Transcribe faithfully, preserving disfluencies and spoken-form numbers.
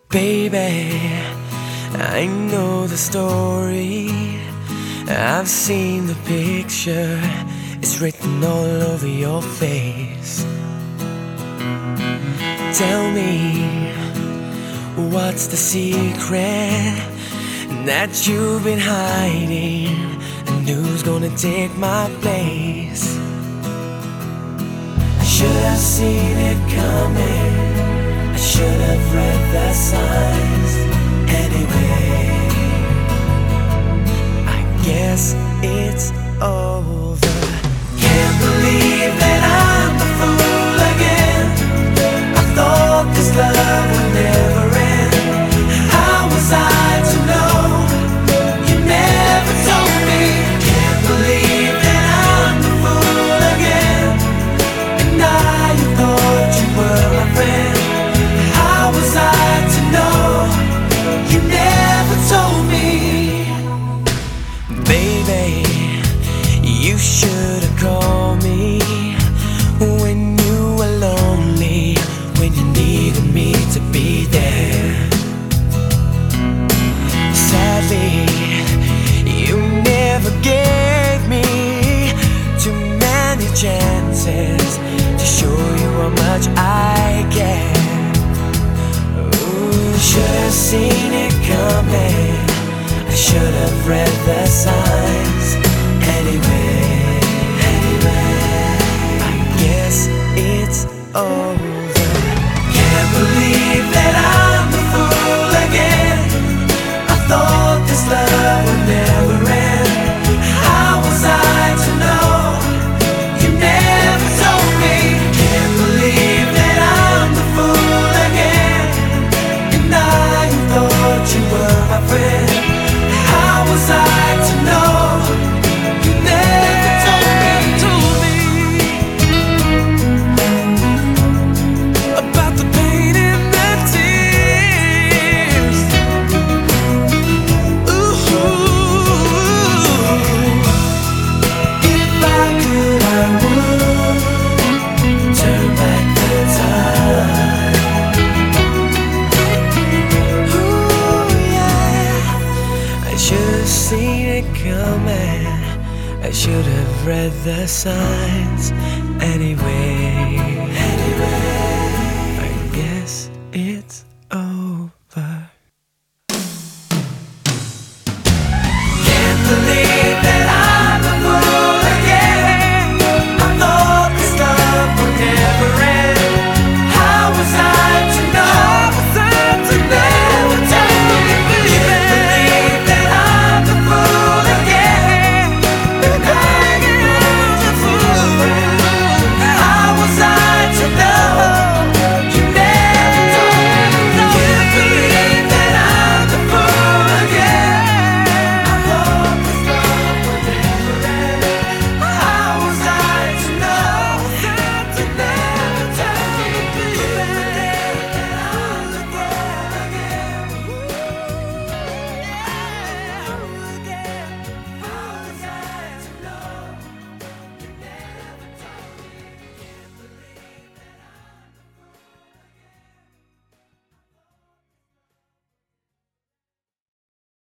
Baby, I know the story. I've seen the picture. It's written all over your face. Tell me, what's the secret that you've been hiding? And who's gonna take my place? I should have seen it coming. I should have read the signs. Anyway, I guess it's over. Can't believe that I'm a fool again. I thought this love would never end. How was I to know? You never told me. Can't believe that I'm a fool again. And I thought you were my friend. How was I to know? You never told me. Baby, you should have called me when you were lonely, when you needed me to be there. Sadly, you never gave me too many chances to show you how much I care. Should have seen it coming. I should have read the signs. Anyway, anyway, I guess it's over. Can't believe that I'm a fool again. I thought this love would never end. How was I to know? You never told me. Can't believe that I'm a fool again. I thought you were my friend. How was I to know? You never told me, told me about the pain and the tears. Ooh, if I could, I would turn back the time. Should've seen it coming. I should have read the signs. Anyway, anyway, I guess